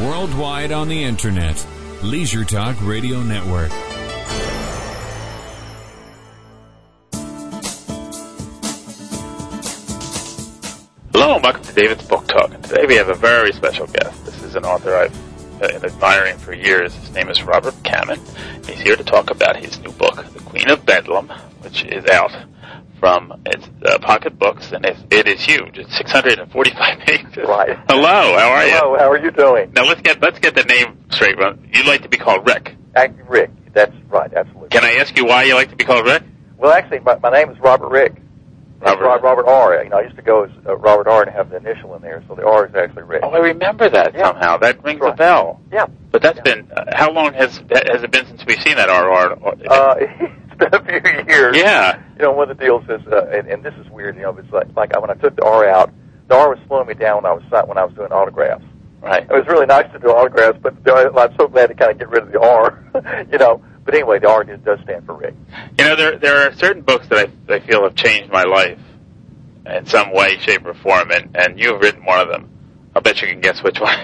Worldwide on the Internet. Leisure Talk Radio Network. Hello, and welcome to David's Book Talk. And today we have a very special guest. This is an author I've been admiring for years. His name is Robert Kamin. He's here to talk about his new book, The Queen of Bedlam, which is out from its Pocket Books, and it is huge. It's 645 pages. Right. Hello, how are you? Hello, how are you doing? Now let's get the name straight. You'd like to be called Rick. Rick, that's right, absolutely. Can I ask you why you like to be called Rick? Well, actually, my name is Robert Rick. Robert R. You know, I used to go as Robert R. and have the initial in there, so the R is actually Rick. Oh, I remember that somehow. That rings a bell. Yeah. But that's been, how long has it been since we've seen that RR? It's been a few years. Yeah. You know, one of the deals is, and this is weird, you know, it's like when I took the R out, the R was slowing me down when I was doing autographs. Right. It was really nice to do autographs, but I'm so glad to kind of get rid of the R, you know. But anyway, the R does stand for Rick. You know, there are certain books that I feel have changed my life in some way, shape, or form, and you've written one of them. I'll bet you can guess which one.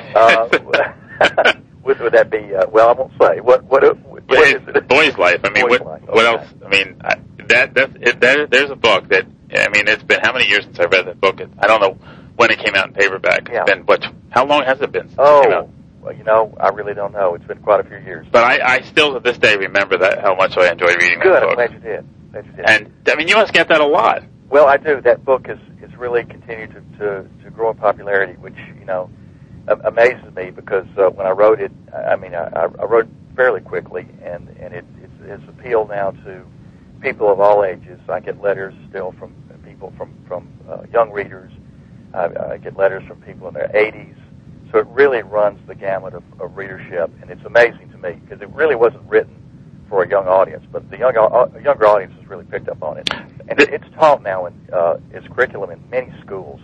Would that be? Well, I won't say. What is it? Boy's Life. I mean, what else? I mean, there's a book that, I mean, it's been how many years since I read that book? I don't know when it came out in paperback. Yeah. It's been, how long has it been since it came out? Well, you know, I really don't know. It's been quite a few years. But I still to this day remember how much I enjoyed reading that book. Good, I'm glad you did. And, I mean, you must get that a lot. Well, I do. That book has really continued to grow in popularity, which, you know, amazes me because when I wrote it, I mean, I wrote it fairly quickly, and it's appealed now to people of all ages. I get letters still from people from young readers. I get letters from people in their 80s. So it really runs the gamut of readership, and it's amazing to me because it really wasn't written for a young audience, but the younger audience has really picked up on it. And it's taught now in its curriculum in many schools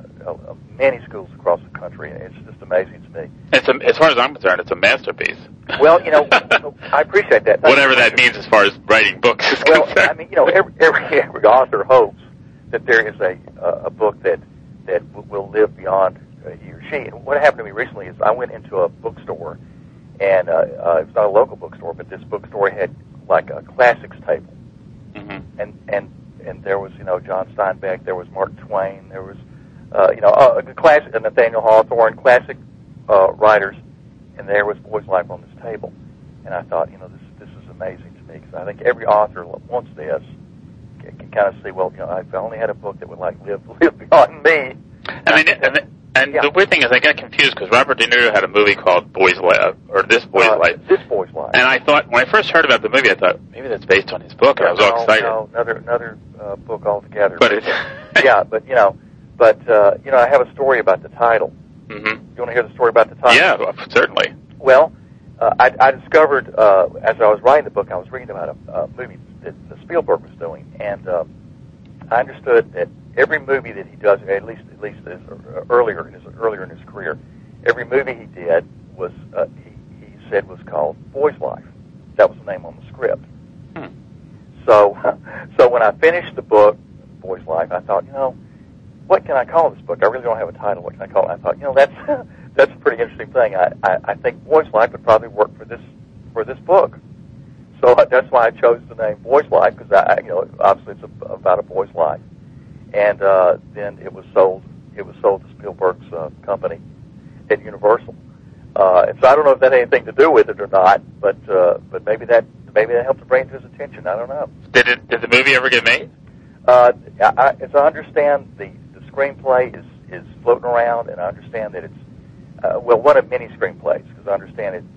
across the country, and it's just amazing to me. As far as I'm concerned, it's a masterpiece. Well, you know, I appreciate that. Whatever that means as far as writing books is concerned. I mean, you know, every author hopes that there is a book that will live beyond he or she. And what happened to me recently is I went into a bookstore, and it was not a local bookstore, but this bookstore had like a classics table. Mm-hmm. And there was, you know, John Steinbeck, there was Mark Twain, there was, you know, classic Nathaniel Hawthorne, classic writers, and there was Boy's Life on this table. And I thought, you know, this is amazing to me because I think every author wants this, can kind of see, well, you know, if I only had a book that would like live beyond me. I mean, and the weird thing is I got confused because Robert De Niro had a movie called Boy's Life, or This Boy's Life. This Boy's Life. And I thought, when I first heard about the movie, I thought, maybe that's based on his book, and I was all excited. No, another book altogether. But it's... yeah, but, you know, I have a story about the title. Mm-hmm. You want to hear the story about the title? Yeah, certainly. Well, I discovered, as I was writing the book, I was reading about a movie that Spielberg was doing, and I understood that every movie that he does, at least earlier in his career, every movie he did was he said was called Boy's Life. That was the name on the script. So when I finished the book, Boy's Life, I thought, you know, what can I call this book? I really don't have a title. What can I call it? I thought, you know, that's a pretty interesting thing. I think Boy's Life would probably work for this book. So that's why I chose the name Boy's Life because you know, obviously it's about a boy's life. And then it was sold to Spielberg's company at Universal. And so I don't know if that had anything to do with it or not, but maybe that helped to bring it to his attention. I don't know. Did the movie ever get made? As I understand, the screenplay is floating around, and I understand that it's one of many screenplays because I understand it.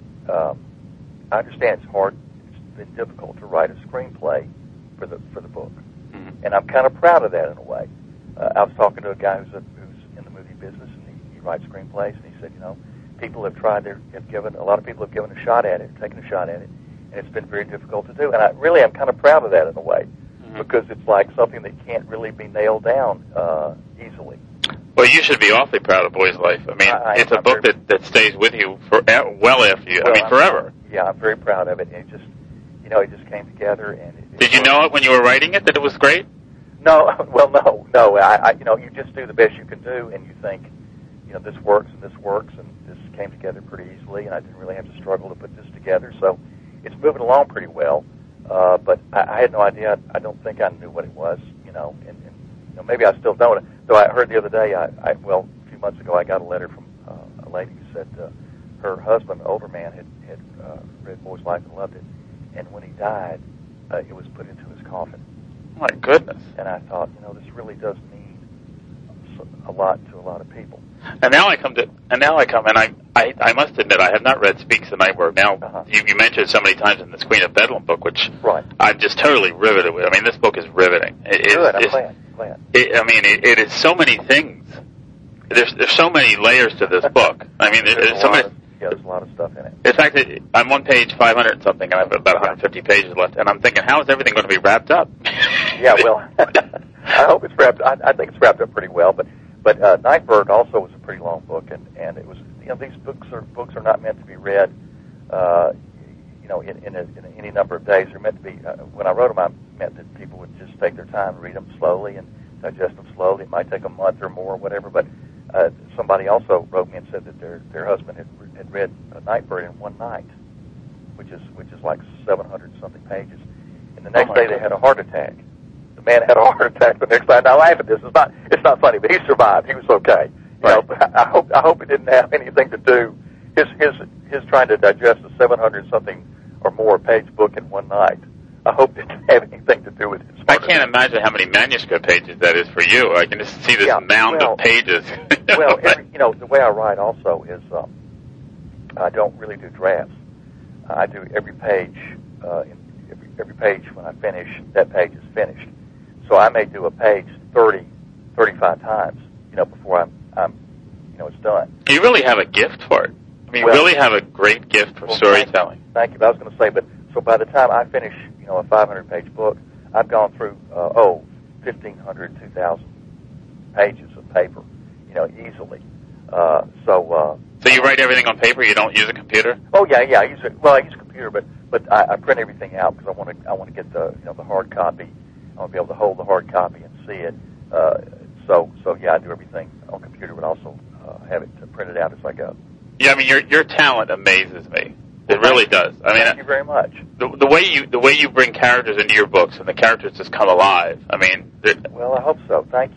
I understand it's hard. It's been difficult to write a screenplay for the book. And I'm kind of proud of that in a way. I was talking to a guy who's in the movie business, and he writes screenplays, and he said, you know, a lot of people have given a shot at it, taken a shot at it, and it's been very difficult to do. And I'm kind of proud of that in a way, because it's like something that can't really be nailed down easily. Well, you should be awfully proud of Boy's Life. I mean, it's a book that stays with you well after you. Well, forever. I'm very proud of it. And it just came together. And did you know it when you were writing it that it was great? No. Well, no. You just do the best you can do, and you think, this works and this works, and this came together pretty easily, and I didn't really have to struggle to put this together. So it's moving along pretty well. But I had no idea. I don't think I knew what it was, and maybe I still don't. Though I heard the other day, a few months ago, I got a letter from a lady who said her husband, an older man, had read Moore's Life and loved it, and when he died, it was put into his coffin. My goodness. And I thought, this really does mean a lot to a lot of people. And now I come, and I must admit, I have not read Speaks the Night Bird. Now, you mentioned so many times in this Queen of Bedlam book, which I'm just totally riveted with. I mean, this book is riveting. Good, I'm glad. It is so many things. There's so many layers to this book. I mean, there's so many. Yeah, there's a lot of stuff in it. In fact, I'm on page 500 and something, and I have about 150 pages left, and I'm thinking, how is everything going to be wrapped up? Yeah, well, I hope it's wrapped. I think it's wrapped up pretty well, but Nightbird also was a pretty long book, and it was, these books are not meant to be read, in any number of days. They're meant to be. When I wrote them, I meant that people would just take their time, read them slowly, and digest them slowly. It might take a month or more, or whatever. But somebody also wrote me and said that their husband had read Nightbird in one night, which is like 700 something pages, and the next day they had a heart attack. The man had a heart attack the next day. Now, I laugh at this. It's not funny, but he survived. He was okay. But I hope it didn't have anything to do. His trying to digest a 700 something or more page book in one night. I hope it didn't have anything to do with his heart I can't imagine how many manuscript pages that is for you. I can just see this mound of pages. Well, the way I write also is I don't really do drafts. I do every page. Every page when I finish, that page is finished. So I may do a page 30, 35 times, before it's done. You really have a gift for it. I mean, you really have a great gift for storytelling. Thank you. I was going to say, so by the time I finish, a 500-page book, I've gone through 1,500, 2,000 pages of paper, easily. So you write everything on paper. You don't use a computer. Oh yeah. I use a computer, but I print everything out because I want to get the hard copy. I want to be able to hold the hard copy and see it. So I do everything on computer, but also have it printed out as I go. Yeah, I mean your talent amazes me. It really does. I mean, thank you very much. The way you bring characters into your books and the characters just come alive. I mean, well, I hope so. Thank you.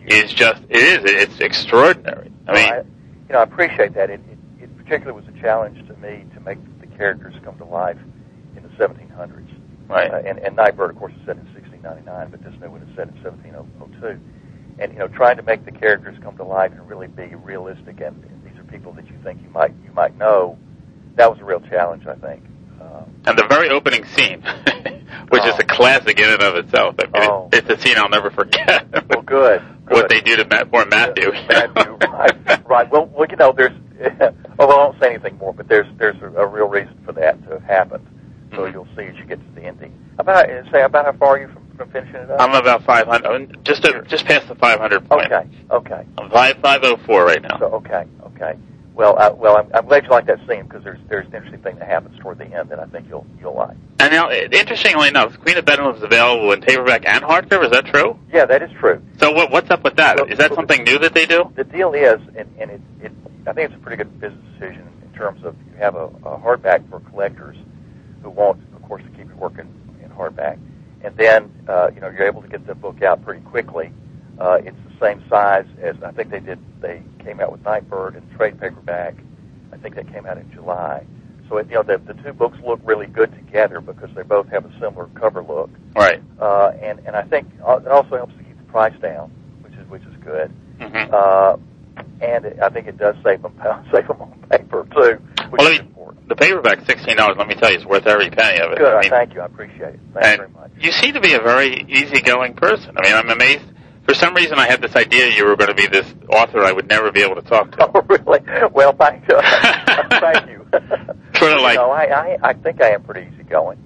It's extraordinary. I mean, I appreciate that. It particularly was a challenge to me to make the characters come to life in the 1700s. Right. And Nightbird, of course, is set in 1699, but this new one is set in 1702. And trying to make the characters come to life and really be realistic, and these are people that you think you might know. That was a real challenge, I think. And the very opening scene, which is a classic in and of itself. I mean, it's a scene I'll never forget. Well, good. What they do to poor Matthew. Matthew, right. Well, there's. I won't say anything more, but there's a real reason for that to have happened. So you'll see as you get to the ending. About how far are you from finishing it up? I'm about 500, just past the 500 point. Okay. I'm 504 right now. So okay. Well, I'm glad you like that scene because there's an interesting thing that happens toward the end that I think you'll like. And now, interestingly enough, Queen of Bedlam is available in paperback and hardcover. Is that true? Yeah, that is true. So what's up with that? Is that something new that they do? The deal is, and it I think it's a pretty good business decision in terms of you have a hardback for collectors who want, of course, to keep it working in hardback, and then you're able to get the book out pretty quickly. It's the same size as I think they did. They came out with Nightbird and trade paperback. I think that came out in July. So the two books look really good together because they both have a similar cover look. Right. And I think it also helps to keep the price down, which is good. Mm-hmm. And I think it does save them on paper too, which is important. The paperback, $16. Let me tell you, it's worth every penny of it. Good. Thank you. I appreciate it. Thank you very much. You seem to be a very easygoing person. I mean, I'm amazed. For some reason, I had this idea you were going to be this author I would never be able to talk to. Oh, really? Well, thank you. Thank you. Sort of like, I think I am pretty easygoing.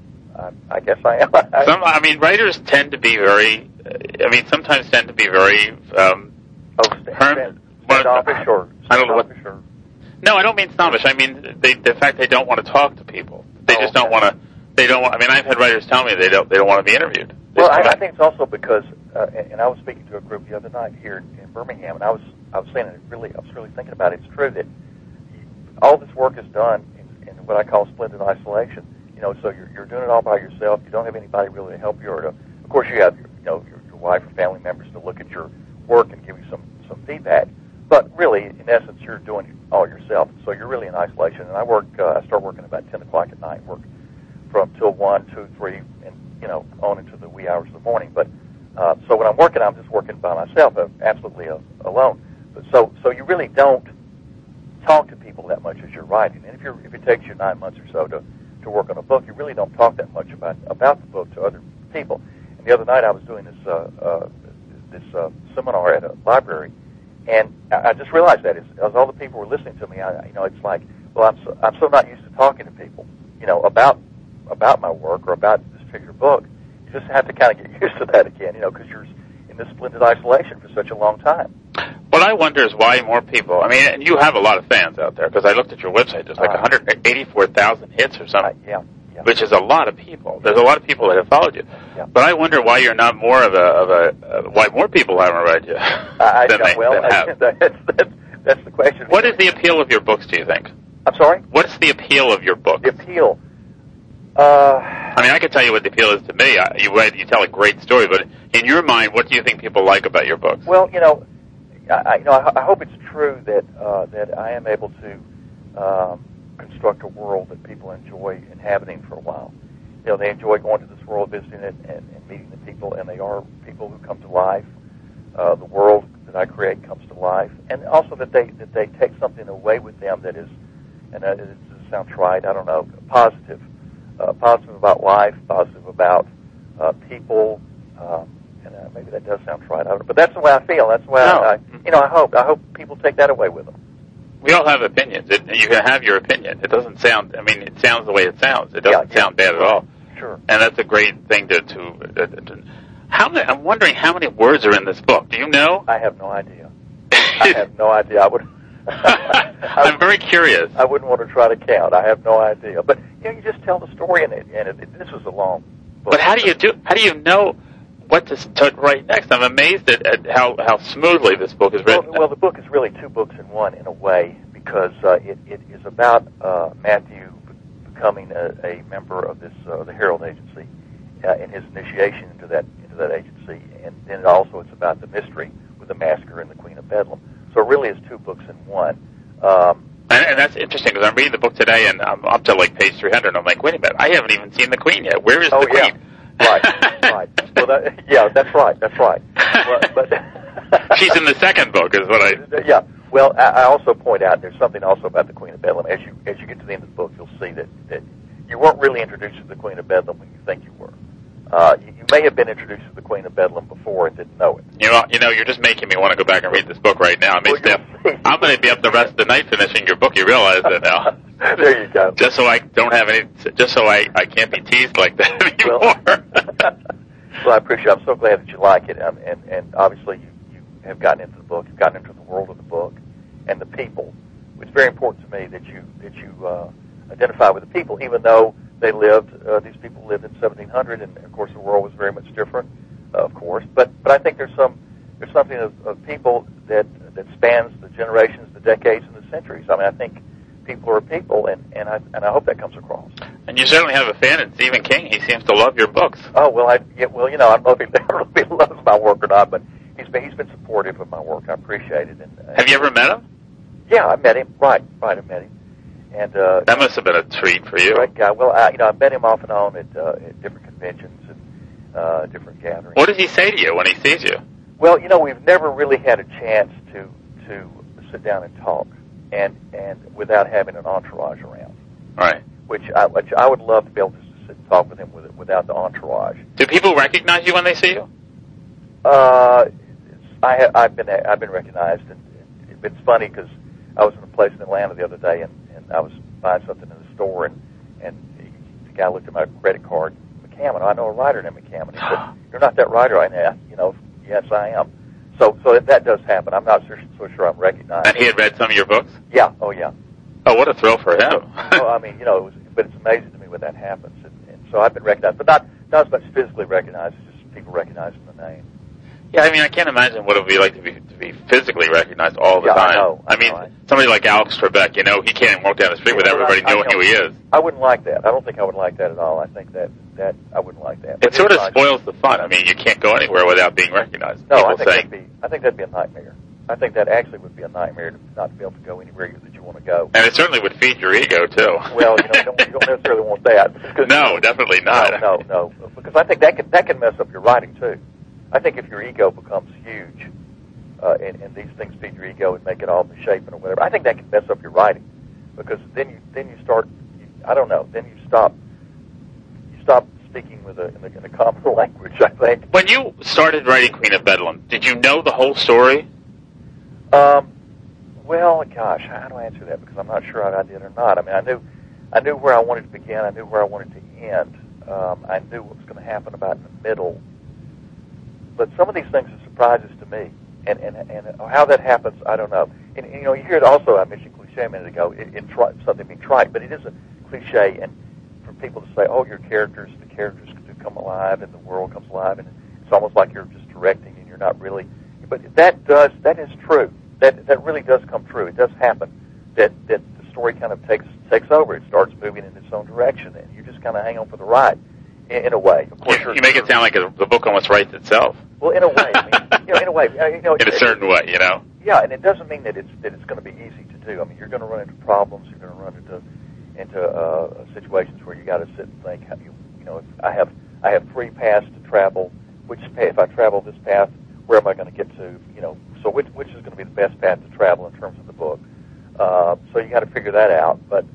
I guess I am. Writers tend to be very. Sometimes tend to be very. Standoffish or snobbish or. No, I don't mean snobbish. I mean the fact they don't want to talk to people. They just don't want to. They don't want. I mean, I've had writers tell me they don't want to be interviewed. Well, I think it's also because and I was speaking to a group the other night here in Birmingham, and I was saying it really, I was really thinking about it. It's true that all this work is done in what I call splendid isolation. You know, so you're doing it all by yourself. You don't have anybody really to help you, or to, of course, you have your wife or family members to look at your work and give you some feedback. But really, in essence, you're doing it all yourself. So you're really in isolation. And I start working about 10 o'clock at night, work from till 1, 2, 3, and on into the wee hours of the morning. But so when I'm working, I'm just working by myself, absolutely alone. So you really don't talk to people that much as you're writing. And if it takes you 9 months or so to work on a book, you really don't talk that much about the book to other people. And the other night I was doing this seminar at a library, and I just realized that as all the people were listening to me, it's like, well, I'm so not used to talking to people, about my work or about this particular book. You just have to kind of get used to that again, because you're in this splendid isolation for such a long time. What I wonder is why more people, and you have a lot of fans out there, because I looked at your website, there's like 184,000 hits or something, yeah. Which is a lot of people. There's a lot of people that have followed you. Yeah. But I wonder why you're not more why more people haven't read you than have. That's the question. What is the appeal of your books, do you think? I'm sorry? What is the appeal of your books? The appeal? I can tell you what the appeal is to me. You tell a great story, but in your mind, what do you think people like about your books? Well, I hope it's true that I am able to construct a world that people enjoy inhabiting for a while. They enjoy going to this world, visiting it, and meeting the people, and they are people who come to life. The world that I create comes to life, and also that they take something away with them that is, and it doesn't sound trite, I don't know, positive about life, positive about people, and maybe that does sound trite, I don't know, but that's the way I feel. That's the way I hope people take that away with them. We all have opinions. You can have your opinion. It doesn't sound, it sounds the way it sounds. It doesn't sound bad at all. Sure. And that's a great thing I'm wondering how many words are in this book. Do you know? I have no idea. I would. I'm very curious. I wouldn't want to try to count. I have no idea. But, you just tell the story, and this was a long book. But how do you know what to write next? I'm amazed at how smoothly this book is written. Well, the book is really two books in one, in a way, because it is about Matthew becoming a member of the Herald Agency and his initiation into that agency, and then it's about the mystery with the massacre and the Queen of Bedlam. So it really is two books in one. And that's interesting, because I'm reading the book today, and I'm up to like page 300, and I'm like, wait a minute, I haven't even seen the Queen yet. Where is the Queen? Right. Well, that's right. But she's in the second book, is what I. Yeah. Well, I also point out there's something also about the Queen of Bedlam. As you get to the end of the book, you'll see that you weren't really introduced to the Queen of Bedlam when you think you were. You may have been introduced to the Queen of Bedlam before and didn't know it. You're just making me want to go back and read this book right now. I'm going to be up the rest of the night finishing your book. You realize that now. There you go. Just so I don't have any. Just so I can't be teased like that anymore. Well, I appreciate it. I'm so glad that you like it, and obviously you have gotten into the book. You've gotten into the world of the book and the people. It's very important to me that you identify with the people, even though these people lived in 1700, and of course the world was very much different, of course. But I think there's something of people that spans the generations, the decades, and the centuries. I think people are people, and I hope that comes across. And you certainly have a fan in Stephen King. He seems to love your books. Oh well, I don't know if he loves my work or not, but he's been supportive of my work. I appreciate it. And have you ever met him? Yeah, I met him. Right, I met him. And that must have been a treat for you. Great guy. Well, I met him off and on at different conventions and different gatherings. What does he say to you when he sees you? Well, we've never really had a chance to sit down and talk, and without having an entourage around. Right. Which I would love to be able to sit and talk with him without the entourage. Do people recognize you when they see you? I've been recognized, and it's funny because I was in a place in Atlanta the other day, and I was buying something in the store, and the guy looked at my credit card, McCammon. I know a writer named McCammon. He said, "You're not that writer." Yes, I am. So that does happen. I'm not so sure I'm recognized. And he had read some of your books? Yeah. Oh, yeah. Oh, what a thrill for him. But it's amazing to me when that happens. And so I've been recognized, but not as much physically recognized, just people recognizing the name. Yeah, I mean, I can't imagine what it would be like to be physically recognized all the time. I mean, somebody like Alex Trebek, you know, he can't walk down the street with everybody knowing who he is. I wouldn't like that. I don't think I would like that at all. I think that I wouldn't like that. It sort of spoils the fun. I mean, you can't go anywhere without being recognized. No, I think that'd be a nightmare. I think that actually would be a nightmare to not be able to go anywhere that you want to go. And it certainly would feed your ego, too. Well, you don't necessarily want that. No, definitely not. No. Because I think that can mess up your writing, too. I think if your ego becomes huge, and these things feed your ego and make it all misshapen or whatever, I think that can mess up your writing. Because then you start, I don't know, then you stop speaking in a common language, I think. When you started writing Queen of Bedlam, did you know the whole story? Well, gosh, how do I answer that? Because I'm not sure I did or not. I mean, I knew where I wanted to begin. I knew where I wanted to end. I knew what was going to happen about in the middle. But some of these things are surprises to me, and how that happens, I don't know. And you know, you hear it also. I mentioned cliche a minute ago. In something being trite, but it is a cliche, and for people to say, "Oh, the characters do come alive, and the world comes alive," and it's almost like you're just directing, and you're not really. But that is true. That really does come true. It does happen that the story kind of takes over. It starts moving in its own direction, and you just kind of hang on for the ride. In a way, of course. You make it sound like the book almost writes itself. Well, in a way, I mean, in a way, in a certain way, you know. Yeah, and it doesn't mean that it's going to be easy to do. I mean, you're going to run into problems. You're going to run into situations where you got to sit and think. If I have three paths to travel. If I travel this path, where am I going to get to? So which is going to be the best path to travel in terms of the book? So you got to figure that out. But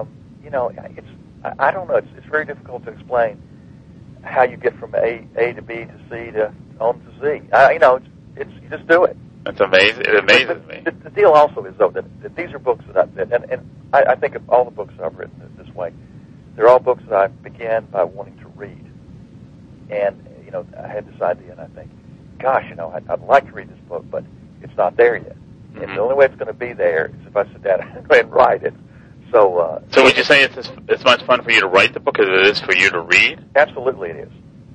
I don't know. It's very difficult to explain how you get from A to B to C to on to Z. You just do it. It's amazing. It amazes me. The deal also is though that these are books that I think of all the books that I've written this way. They're all books that I began by wanting to read, and I had this idea, and I think, gosh, I'd like to read this book, but it's not there yet. Mm-hmm. And the only way it's going to be there is if I sit down and write it. So would you say it's as much fun for you to write the book as it is for you to read? Absolutely, it is.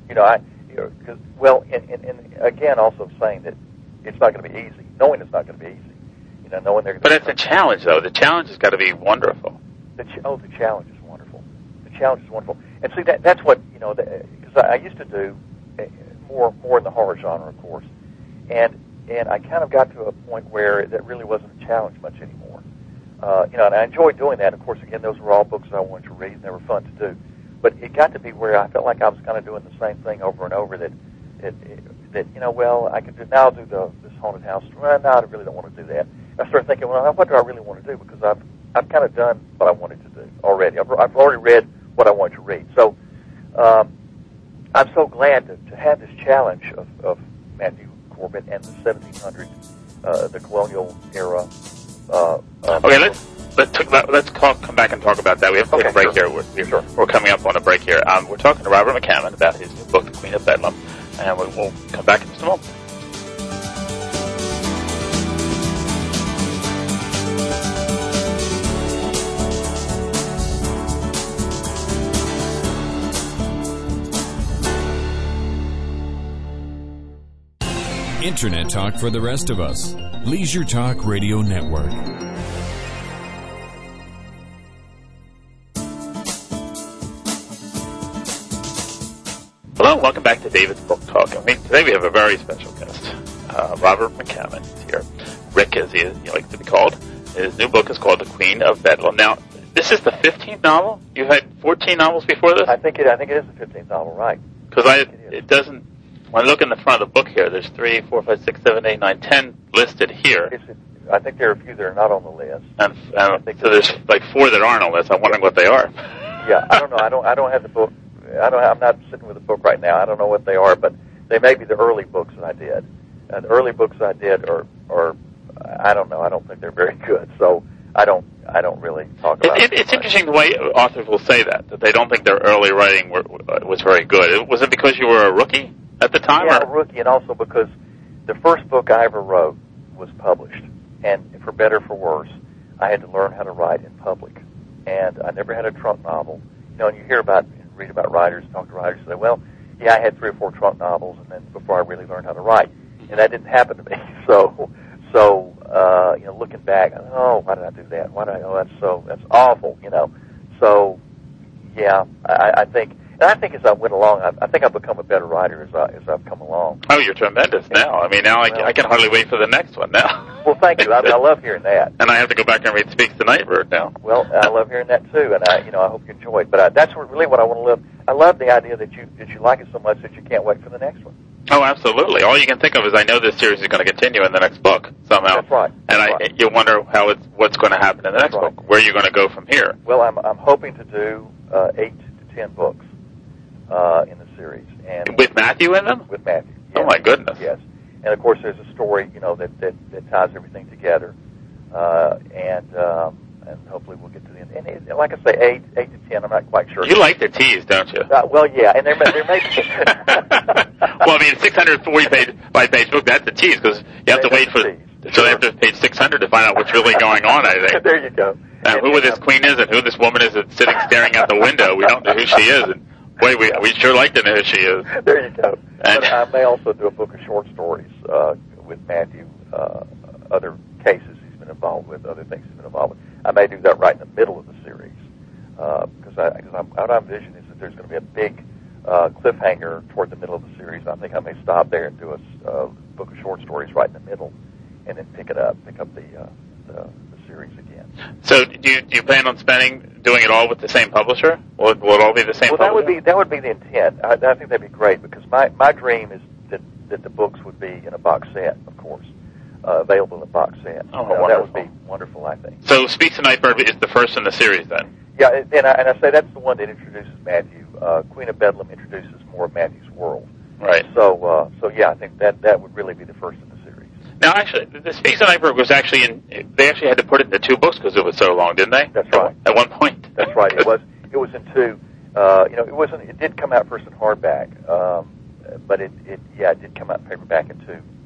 And again, also saying that it's not going to be easy. Knowing it's not going to be easy. Knowing they're. But it's a challenge, though. The challenge has got to be wonderful. The challenge is wonderful. The challenge is wonderful. And see, that's what because I used to do more in the horror genre, of course, and I kind of got to a point where that really wasn't a challenge much anymore. And I enjoyed doing that. Of course, again, those were all books that I wanted to read, and they were fun to do. But it got to be where I felt like I was kind of doing the same thing over and over. That I could I'll do this haunted house. Well, no, I really don't want to do that. I started thinking, well, what do I really want to do? Because I've kind of done what I wanted to do already. I've already read what I wanted to read. So I'm so glad to have this challenge of Matthew Corbett and the 1700, the colonial era. Okay, let's come back and talk about that. We have to take a break here. We're coming up on a break here. We're talking to Robert McCammon about his new book, The Queen of Bedlam, and we'll come back in just a moment. Internet talk for the rest of us. Leisure Talk Radio Network. Hello, welcome back to David's Book Talk. Today we have a very special guest, Robert McCammon here. Rick, as he likes to be called. His new book is called The Queen of Bedlam. Now, this is the 15th novel? You've had 14 novels before this? I think it is the 15th novel, right? Because it doesn't. When I look in the front of the book here, there's 3, 4, 5, 6, 7, 8, 9, 10 listed here. I think there are a few that are not on the list. And so there's like 4 that aren't on the list. I'm wondering what they are. Yeah, I don't know. I don't have the book. I'm not sitting with the book right now. I don't know what they are, but they may be the early books that I did. And the early books I did are I don't know. I don't think they're very good. So I don't really talk about it. It's interesting the way authors will say that they don't think their early writing was very good. Was it because you were a rookie at the time? Yeah, a rookie, and also because the first book I ever wrote was published. And for better or for worse, I had to learn how to write in public. And I never had a trunk novel. And you read about writers, talk to writers, say, well, yeah, I had 3 or 4 trunk novels, and then before I really learned how to write. and that didn't happen to me. So looking back, oh, why did I do that? Why did I? Oh, that's awful. So yeah, I think. And I think as I went along, I think I've become a better writer as I've come along. Oh, you're tremendous now. I mean, now I can hardly wait for the next one now. Well, thank you. I love hearing that. And I have to go back and read Speaks the Nightbird now. Well, I love hearing that too, and I hope you enjoy it. But that's really what I want to live. I love the idea that you like it so much that you can't wait for the next one. Oh, absolutely. All you can think of is I know this series is going to continue in the next book somehow. That's right. And you wonder what's going to happen in the next book. Where are you going to go from here? Well, I'm hoping to do 8 to 10 books in the series, and with Matthew in them. With Matthew. Yes. Oh my goodness. Yes. And of course, there's a story that ties everything together, and hopefully we'll get to the end. And like I say, 8 to 10. I'm not quite sure. You like the tease, don't you? Well, yeah, and there may be. Well, I mean, 645-page book. That's the tease because you have to wait for. So they have to page 600 to find out what's really going on. I think. There you go. And who this queen is, and who this woman is that's sitting staring out the window. We don't know who she is. And boy, we sure like to know who she is. There you go. And I may also do a book of short stories with Matthew. Other cases he's been involved with, other things he's been involved with. I may do that right in the middle of the series because what I envision is that there's going to be a big cliffhanger toward the middle of the series. I think I may stop there and do a book of short stories right in the middle, and then pick up the series again. So, do you plan on doing it all with the same publisher? Will it all be the same? Well, publisher? that would be the intent. I think that'd be great because my dream is that the books would be in a box set, of course, available in a box set. Oh, that would be wonderful, I think. So, Speaks the Nightbird is the first in the series, then? Yeah, and I say that's the one that introduces Matthew. Queen of Bedlam introduces more of Matthew's world. Right. So yeah, I think that would really be the first in the series. Now, actually, the Speaks the Nightbird was actually they actually had to put it into 2 books because it was so long, didn't they? That's right. At one point. That's right. It was in 2. It did come out first in hardback, but it did come out in paperback in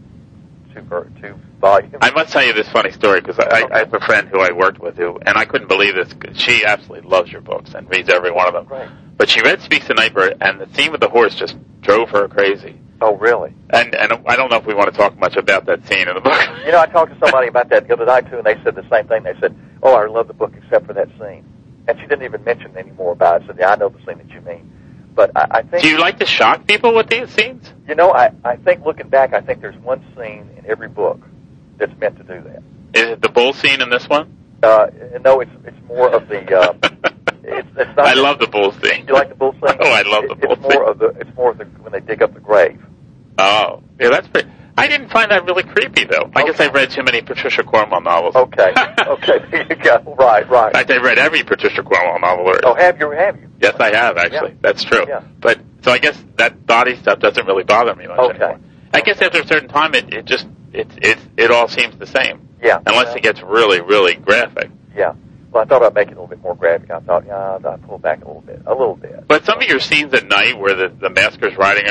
2 volumes. I must tell you this funny story because I have a friend who I worked with and I couldn't believe this. She absolutely loves your books and reads every one of them. Right. But she read Speaks the Nightbird, and the scene with the horse just drove her crazy. Oh, really? And I don't know if we want to talk much about that scene in the book. I talked to somebody about that the other night, too, and they said the same thing. They said, oh, I love the book except for that scene. And she didn't even mention any more about it. She said, yeah, I know the scene that you mean. But I think... Do you like to shock people with these scenes? I think looking back, I think there's one scene in every book that's meant to do that. Is it the bull scene in this one? No, it's more of the... It's not I love the bull scene. You like the bull scene? Oh, I love the bull scene. It's more of the when they dig up the grave. Oh, yeah, that's pretty... I didn't find that really creepy, though. I guess I've read too many Patricia Cornwell novels. Okay, there you go. Right. In fact, I've read every Patricia Cornwell novel. Oh, have you? Yes, I have, actually. Yeah. That's true. Yeah. But, so I guess that body stuff doesn't really bother me much anymore. I guess after a certain time, it all seems the same. Yeah. Unless it gets really, really graphic. Yeah. Well, I thought about making it a little bit more graphic. I thought, I'll pull back a little bit. But some of your scenes at night where the masker's riding,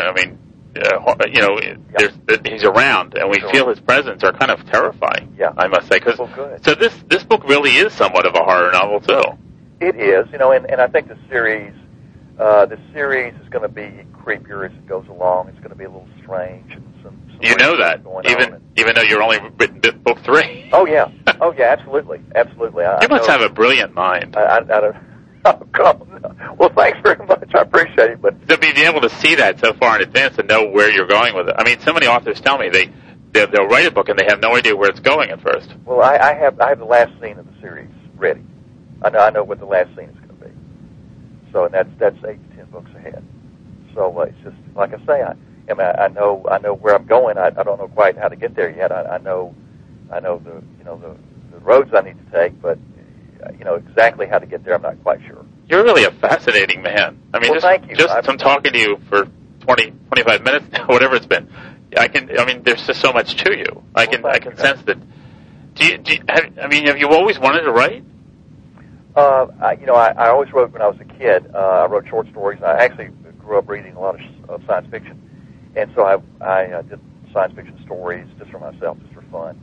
he's around, and we feel his presence are kind of terrifying. Yeah, I must say. So this book really is somewhat of a horror novel too. It is, and I think the series is going to be creepier as it goes along. It's going to be a little strange. And some you know that, even though you're only written book 3. Oh yeah, absolutely. You must have a brilliant mind. I don't. Oh, God. Well, thanks very much. I appreciate it. But to be able to see that so far in advance and know where you're going with it. I mean, so many authors tell me they'll write a book and they have no idea where it's going at first. Well, I have the last scene of the series ready. I know what the last scene is going to be. So, and that's 8 to 10 books ahead. So it's just like I say. I know where I'm going. I don't know quite how to get there yet. I know the roads I need to take, but. Exactly how to get there, I'm not quite sure. You're really a fascinating man. I mean, thank you. Just from talking to you for 25 minutes, whatever it's been, there's just so much to you. I can sense that. Have you always wanted to write? I always wrote when I was a kid. I wrote short stories. I actually grew up reading a lot of science fiction, and so I did science fiction stories just for myself, just for fun.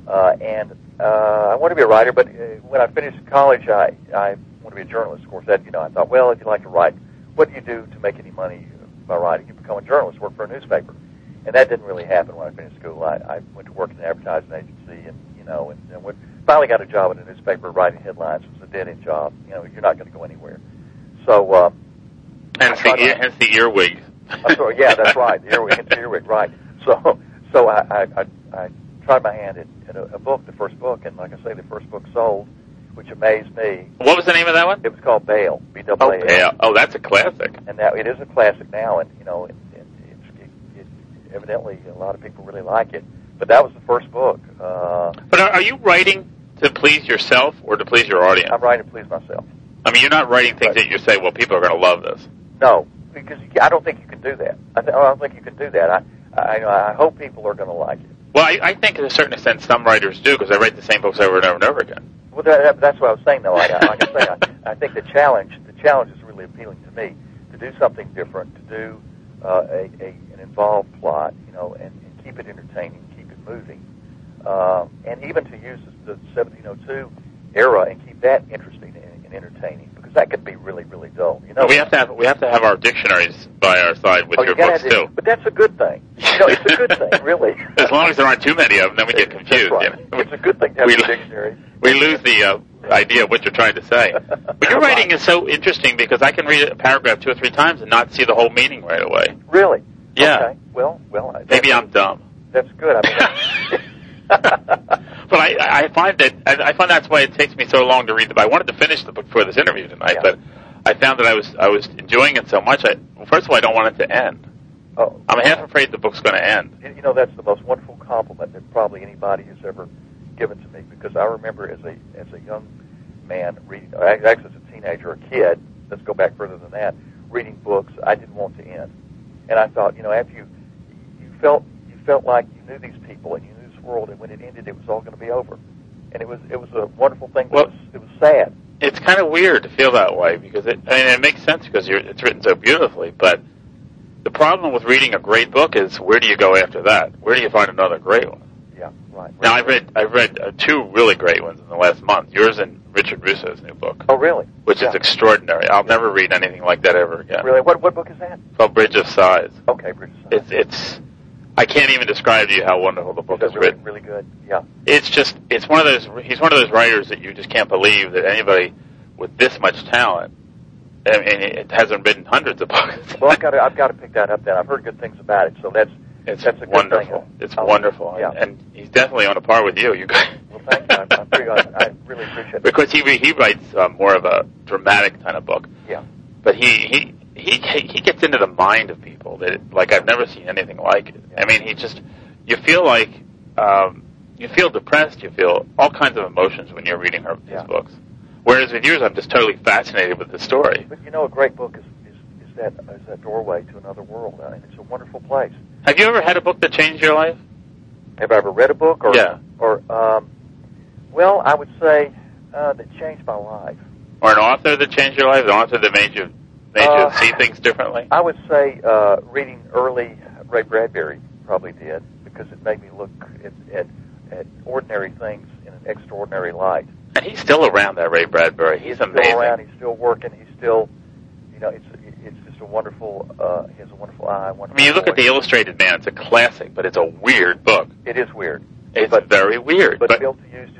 I wanted to be a writer, but when I finished college, I wanted to be a journalist. Of course, I thought, well, if you like to write, what do you do to make any money by writing? You become a journalist, work for a newspaper. And that didn't really happen when I finished school. I went to work in an advertising agency, and finally got a job in a newspaper writing headlines. It was a dead-end job. You're not going to go anywhere. So, hence the earwig. I'm sorry, yeah, that's right. The earwig, right. So I tried my hand at a book, the first book, and like I say, the first book sold, which amazed me. What was the name of that one? It was called Bail, B-A-A-L. Oh, Bail. Oh, that's a classic. And now it is a classic now, and evidently a lot of people really like it. But that was the first book. But are you writing to please yourself or to please your audience? I'm writing to please myself. I mean, you're not writing things that you say, well, people are going to love this. No, because I don't think you can do that. I don't think you can do that. I hope people are going to like it. Well, I think to a certain extent some writers do, because I write the same books over and over and over again. Well, that's what I was saying, though. I think the challenge is really appealing to me, to do something different, to do an involved plot, and keep it entertaining, keep it moving, and even to use the 1702 era and keep that interesting and entertaining, because that could be really, really dull. We have to have our dictionaries by our side with your books too. But that's a good thing. It's a good thing, really. As long as there aren't too many of them, then we get confused. That's right. It's a good thing to have a dictionary. We lose the idea of what you're trying to say. But your writing is so interesting because I can read a paragraph 2 or 3 times and not see the whole meaning right away. Really? Yeah. Okay. Well. Maybe I'm dumb. That's good. But I find that's why it takes me so long to read the book. I wanted to finish the book for this interview tonight, but I found that I was enjoying it so much. First of all, I don't want it to end. Oh, I'm half afraid the book's going to end. That's the most wonderful compliment that probably anybody has ever given to me, because I remember as a young man reading, actually as a teenager, a kid, let's go back further than that, reading books I didn't want to end. And I thought, after you felt like you knew these people and you knew this world, and when it ended, it was all going to be over. And it was a wonderful thing. But it was sad. It's kind of weird to feel that way, because it makes sense because it's written so beautifully. But the problem with reading a great book is, where do you go after that? Where do you find another great one? Yeah, right. Now I've read 2 really great ones in the last month. Yours and Richard Russo's new book. Oh, really? Which is extraordinary. I'll never read anything like that ever again. Really? What book is that? It's called Bridge of Sighs. Okay, Bridge of Sighs. I can't even describe to you how wonderful the book is written. Really good. Yeah. He's one of those writers that you just can't believe that anybody with this much talent, and it hasn't written hundreds of books. Well, I've got to pick that up then. I've heard good things about it, so that's a wonderful. Good thing. It's wonderful. Yeah. And he's definitely on a par with you. Well, thank you. I really appreciate it. Because he writes more of a dramatic kind of book. Yeah. But he gets into the mind of people that like I've never seen anything like it. Yeah. I mean, you feel like you feel depressed, you feel all kinds of emotions when you're reading his books. Whereas with yours, I'm just totally fascinated with the story. But a great book is that doorway to another world. I mean, it's a wonderful place. Have you ever had a book that changed your life? Have I ever read a book? Well, I would say that changed my life. Or an author that changed your life? An author that made you see things differently? I would say reading early Ray Bradbury probably did, because it made me look at ordinary things in an extraordinary light. And he's still around, that Ray Bradbury. He's amazing. Still around. He's still working. He's still, it's just a wonderful. He has a wonderful eye. Wonderful you look at The Illustrated Man. It's a classic, but it's a weird book. It is weird. It's very weird. But built to use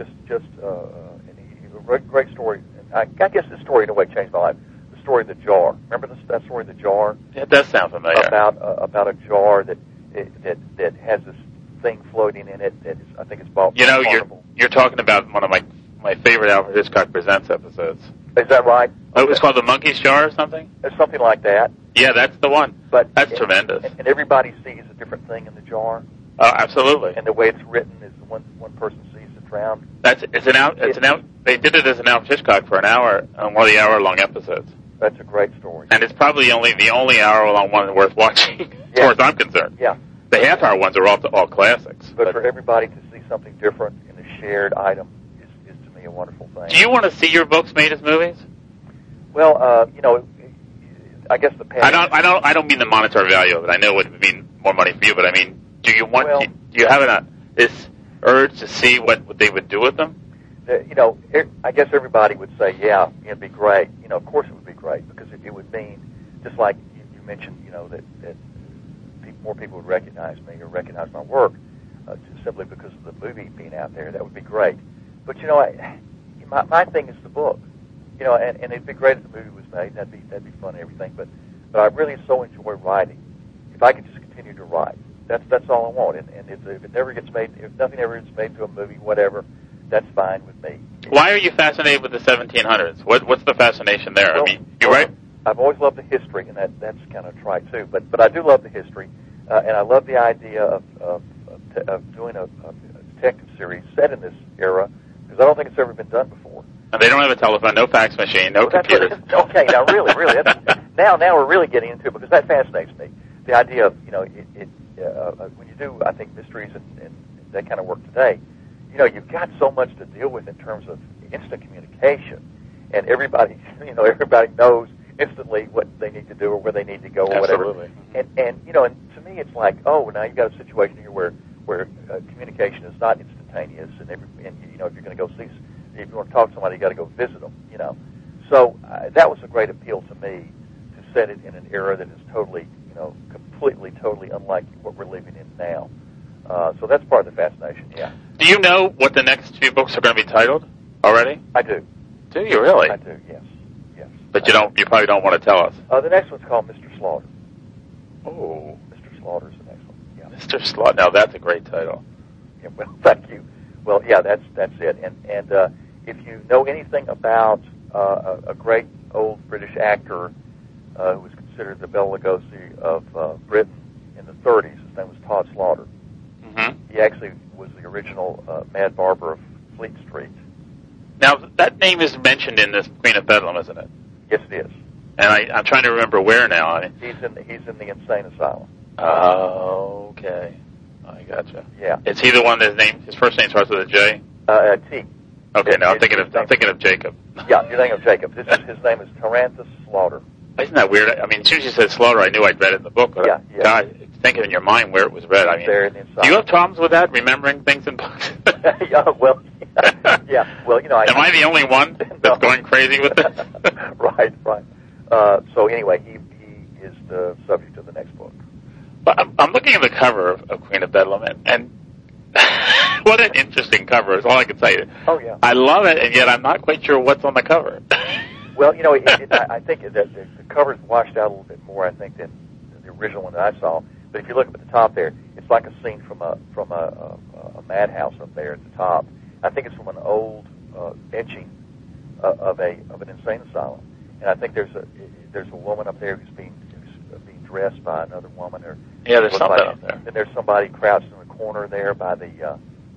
a great story. I guess this story in a way changed my life. The story of the jar. Remember that story of the jar? It does sound familiar. About a jar that has this thing floating in it. I think it's bought. You're talking about one of my favorite Alfred Hitchcock Presents episodes. Is that right? Oh, it was called The Monkey's Jar or something? It's something like that. Yeah, that's the one. That's tremendous. And everybody sees a different thing in the jar. Absolutely. And the way it's written is one person sees it drowned. They did it as an Alfred Hitchcock for an hour on one of the hour-long episodes. That's a great story. And it's probably the only hour-long one worth watching, as far as I'm concerned. Yeah. The half-hour ones are all classics. But for everybody to see something different in a shared item is to me a wonderful thing. Do you want to see your books made as movies? Well, I guess the past. I don't mean the monetary value of it. I know it would mean more money for you, but I mean, do you have this urge to see what they would do with them? I guess everybody would say, yeah, it'd be great. Of course it would be great, because it would mean, just like you mentioned, that more people would recognize me or recognize my work simply because of the movie being out there. That would be great. But, you know, my thing is the book. You know, and it'd be great if the movie was made. That'd be fun and everything. But I really so enjoy writing. If I could just continue to write, that's all I want. And if it never gets made, if nothing ever gets made to a movie, whatever, that's fine with me. Why are you fascinated with the 1700s? What's the fascination there? Well, I mean, you're right. I've always loved the history, and that's kind of trite too. But I do love the history, and I love the idea of doing a detective series set in this era, because I don't think it's ever been done before. And they don't have a telephone, no fax machine, no computers. Okay, now really, now we're really getting into it, because that fascinates me. The idea of, you know, when you do, I think, mysteries and that kind of work today, you know, you've got so much to deal with in terms of instant communication, and everybody knows instantly what they need to do or where they need to go or Absolutely. whatever. And you know, and to me, it's like, oh, now you've got a situation here where communication is not instantaneous, and you know, if you're going to go see, if you want to talk to somebody, you got to go visit them. You know, so that was a great appeal to me, to set it in an era that is totally, you know, completely, totally unlike what we're living in now. So that's part of the fascination. Yeah. Do you know what the next few books are going to be titled already? I do. Do you really? I do. Yes. But you probably don't want to tell us. The next one's called Mr. Slaughter. Oh. Mr. Slaughter's the next one. Yeah. Mr. Slaughter. Now that's a great title. Yeah, well, thank you. Well, yeah, that's it. And if you know anything about a great old British actor who was considered the Bela Lugosi of Britain in the 30s, his name was Todd Slaughter. Mm-hmm. He actually was the original Mad Barber of Fleet Street. Now, that name is mentioned in this Queen of Bedlam, isn't it? Yes, it is. And I'm trying to remember where now. He's in the insane asylum. Oh, okay. I gotcha. Yeah. Is he the one his first name starts with a J? T. Okay, now I'm thinking of Jacob. Yeah, you're thinking of Jacob. His name is Taranthus Slaughter. Isn't that weird? I mean, as soon as you said Slaughter, I knew I'd read it in the book. But yeah. God, thinking in your mind where it was read. I mean, there in the inside. Do you have problems with that, remembering things in books? Yeah, well, you know. Am I the only one that's going crazy with this? Right. So anyway, he is the subject of the next book. But I'm looking at the cover of Queen of Bedlam, and what an interesting cover is all I can say. Oh, yeah. I love it, and yet I'm not quite sure what's on the cover. Well, you know, I think that the cover's washed out a little bit more, I think, than the original one that I saw. But if you look up at the top there, it's like a scene from a madhouse up there at the top. I think it's from an old etching of an insane asylum, and I think there's a woman up there who's being dressed by another woman, or there's something up there. And there's somebody crouched in the corner there by the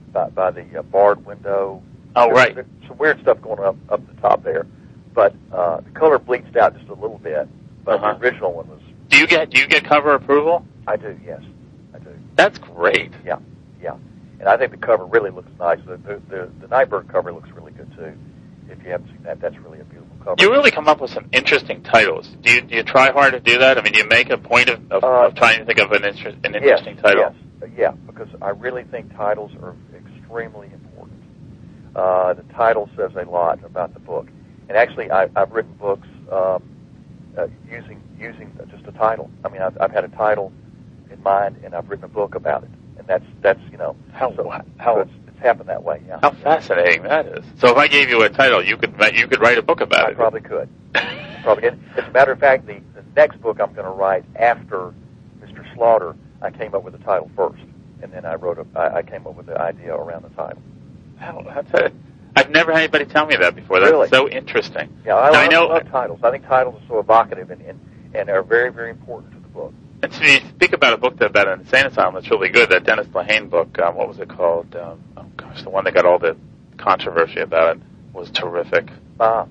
barred window. Oh, right. There's some weird stuff going up the top there, but the color bleached out just a little bit. But the original one was. Do you get cover approval? I do. Yes, I do. That's great. Yeah. And I think the cover really looks nice. The Nightbird cover looks really good too. If you haven't seen that, that's really a beautiful cover. You really come up with some interesting titles. Do you try hard to do that? I mean, do you make a point of trying to think of an interesting title? Yes. Yeah, because I really think titles are extremely important. The title says a lot about the book. And actually, I've written books using just a title. I mean, I've had a title in mind, and I've written a book about it. And that's you know, how it's happened that way. Yeah. How fascinating that is. So if I gave you a title, you could write a book about it. I probably could. As a matter of fact, the next book I'm going to write after Mr. Slaughter, I came up with the title first, and then I came up with the idea around the title. I've never had anybody tell me that before. That's really? So interesting. Yeah, I love titles. I think titles are so evocative and are very, very important to the book. And so you speak about a book about an insane asylum that's really good, that Dennis Lehane book. What was it called? The one that got all the controversy about it was terrific. What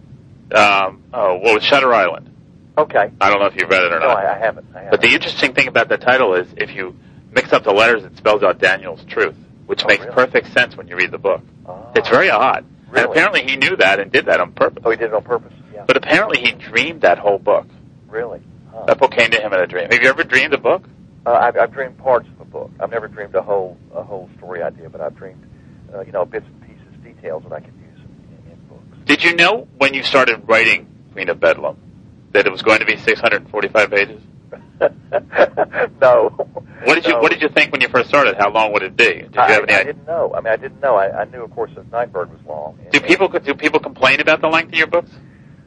was Shutter Island? Okay. I don't know if you've read it or not. No, I haven't. But the interesting thing about the title is if you mix up the letters, it spells out Daniel's truth, which makes perfect sense when you read the book. Oh. It's very odd. Really? And apparently he knew that and did that on purpose. Oh, he did it on purpose? Yeah. But apparently he dreamed that whole book. Really? Huh. That book came to him in a dream. Have you ever dreamed a book? I've dreamed parts of a book. I've never dreamed a whole story idea, but I've dreamed, bits and pieces, details that I could use in books. Did you know when you started writing Queen of Bedlam that it was going to be 645 pages? No. What did you think when you first started? How long would it be? Did you have any I idea? didn't know. I didn't know. I knew, of course, that Nightbird was long. Do people complain about the length of your books?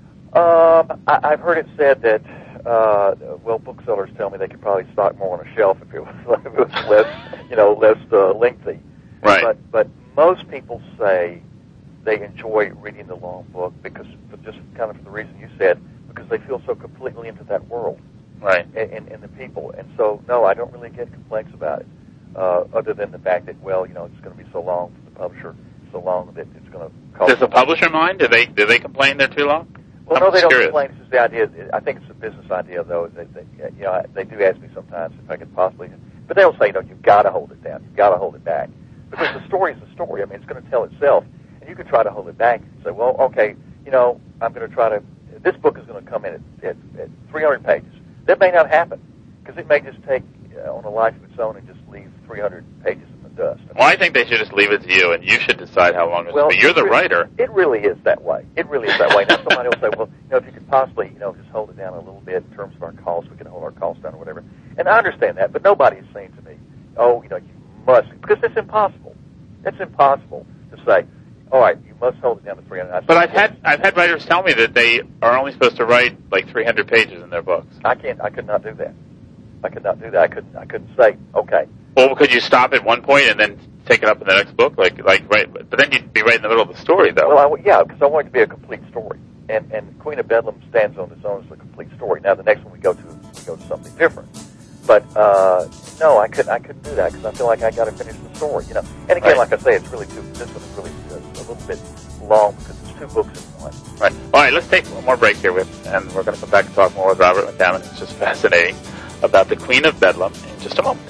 I've heard it said that, booksellers tell me they could probably stock more on a shelf if it was less lengthy. Right. But most people say they enjoy reading the long book because, just kind of for the reason you said, because they feel so completely into that world. Right. And the people. And so, no, I don't really get complaints about it, other than the fact that, it's going to be so long for the publisher, so long that it's going to cost. Does the publisher mind? Do they complain they're too long? Well, no, they don't complain. It's just the idea. I think it's a business idea, though. They do ask me sometimes if I could possibly, but they'll say, you've got to hold it down. You've got to hold it back. Because the story is the story. I mean, it's going to tell itself. And you can try to hold it back and say, well, okay, I'm going to try to, this book is going to come in at 300 pages. That may not happen, because it may just take on a life of its own and just leave 300 pages in the dust. Well, I think they should just leave it to you, and you should decide how long it's going to be. You're the writer. It really is that way. Now, somebody will say, well, if you could possibly, just hold it down a little bit in terms of our costs, we can hold our costs down or whatever. And I understand that, but nobody is saying to me, you must, because it's impossible. It's impossible to say, all right, you must hold it down to 300. But I've had writers tell me that they are only supposed to write like 300 pages in their books. I could not do that. I couldn't say, okay. Well, could you stop at one point and then take it up in the next book? Like right, but then you'd be right in the middle of the story, though. Well, because I want it to be a complete story. And Queen of Bedlam stands on its own as a complete story. Now, the next one we go to something different. But no, I couldn't do that because I feel like I got to finish the story, And again, like I say, it's really this one is really a little bit long because it's two books in one. Right. All right, let's take one more break here, and we're going to come back and talk more with Robert McCammon. It's just fascinating about the Queen of Bedlam in just a moment.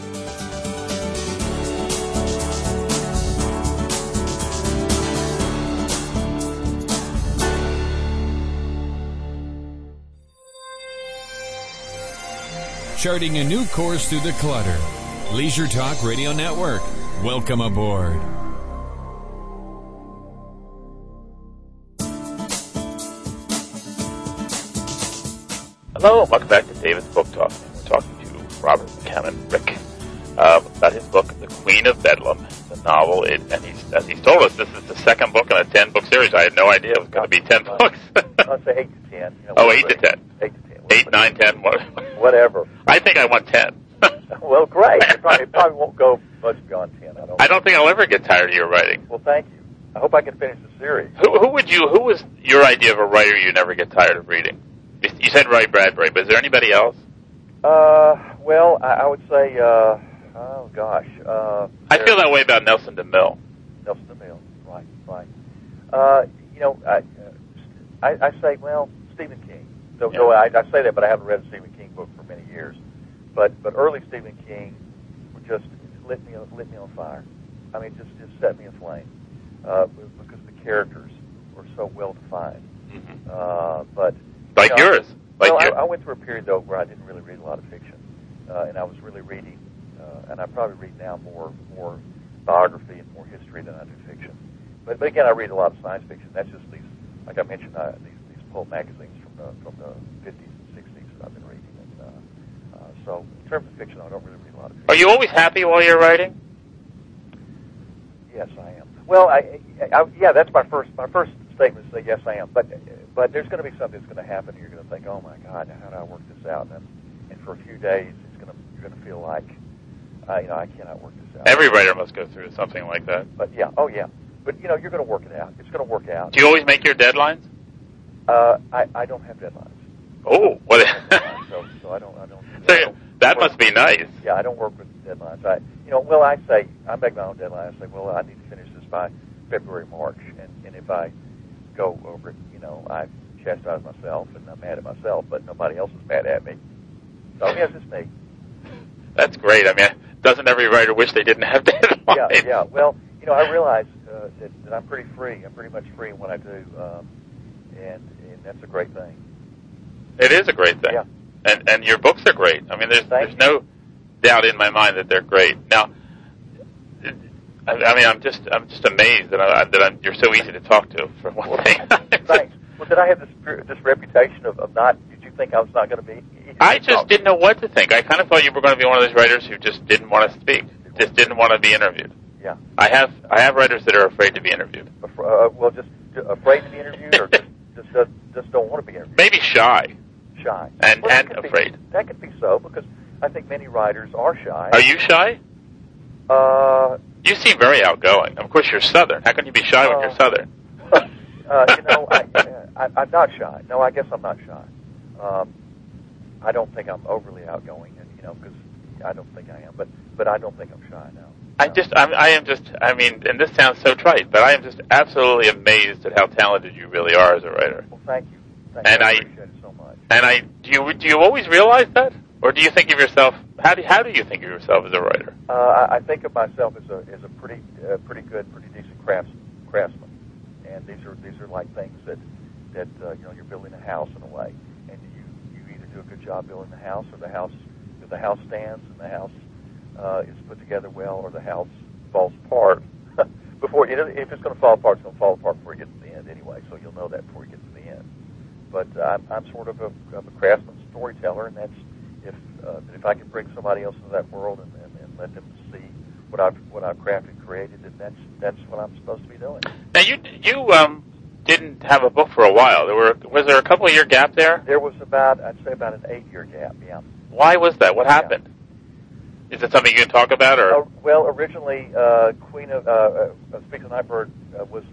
Charting a new course through the clutter. Leisure Talk Radio Network. Welcome aboard. Hello, and welcome back to David's Book Talk. We're talking to Robert McCammon, Rick, about his book, The Queen of Bedlam, the novel. And as he's told us, this is the second book in a 10-book series. I had no idea it was going to be 10 books. I'll say 8 to 10. 8 to 10. 8 to 10. 8, 9, 10, whatever. I think I want 10. Well, great. It probably won't go much beyond 10. I don't think I'll ever get tired of your writing. Well, thank you. I hope I can finish the series. Who was your idea of a writer you never get tired of reading? You said Ray Bradbury, but is there anybody else? Well, I would say, oh gosh. I feel that way about Nelson DeMille. Nelson DeMille, right. I say, well, Stephen King. So I say that, but I haven't read a Stephen King book for many years. But early Stephen King would just lit me on fire. I mean, just set me aflame because the characters were so well defined. Mm-hmm. But yours. I went through a period though where I didn't really read a lot of fiction, and I was really reading, and I probably read now more biography and more history than I do fiction. But again, I read a lot of science fiction. That's just these, like I mentioned, these pulp magazines from the 50s and 60s that I've been reading. And so in terms of fiction, I don't really read a lot of fiction. Are you always happy while you're writing? Yes, I am. Well, that's my first statement. Say yes, I am. But there's going to be something that's going to happen. And you're going to think, oh my God, how do I work this out? And for a few days, you're going to feel like, I cannot work this out. Every writer must go through something like that. But yeah. But you're going to work it out. It's going to work out. Do you always make your deadlines? I don't have deadlines. Oh, what? So I don't. That must be nice. Yeah, I don't work with deadlines. I make my own deadline. I say, well, I need to finish this by February, March, and if I go over it, I chastise myself and I'm mad at myself, but nobody else is mad at me. So yes, it's me. That's great. I mean, doesn't every writer wish they didn't have deadlines? Yeah. Well, I realize that I'm pretty free. I'm pretty much free in what I do, and that's a great thing. It is a great thing. Yeah. And your books are great. I mean, there's no doubt in my mind that they're great. Now, I mean, I'm just amazed that you're so easy to talk to. For one thing. Thanks. Well, did I have this reputation of not? Did you think I was not going to be? I just didn't know what to think. I kind of thought you were going to be one of those writers who just didn't want to speak, just didn't want to be interviewed. Yeah. I have writers that are afraid to be interviewed. Well, just afraid to be interviewed, or just don't want to be interviewed. Maybe shy. Shy. And afraid. That could be so, because I think many writers are shy. Are you shy? You seem very outgoing. Of course, you're Southern. How can you be shy when you're Southern? I'm not shy. No, I guess I'm not shy. I don't think I'm overly outgoing, because I don't think I am. But I don't think I'm shy. No. I mean, and this sounds so trite, but I am just absolutely amazed at how talented you really are as a writer. Well, thank you. I appreciate it so much. And do you always realize that, or do you think of yourself? How do you think of yourself as a writer? I think of myself as a pretty good, pretty decent craftsman, and these are like things that you're building a house in a way, and you either do a good job building the house, or the house stands and the house is put together well, or the house falls apart before. If it's going to fall apart, it's going to fall apart before you get to the end anyway. So you'll know that before you get to the end. But I'm sort of a craftsman, storyteller, and that's if I can bring somebody else into that world and let them see what I've crafted and created, then that's what I'm supposed to be doing. Now you didn't have a book for a while. Was there a couple of year gap there? There was I'd say about an 8-year gap. Yeah. Why was that? What happened? Is it something you can talk about, or? Well, originally, Queen of Speaks of Nightbird was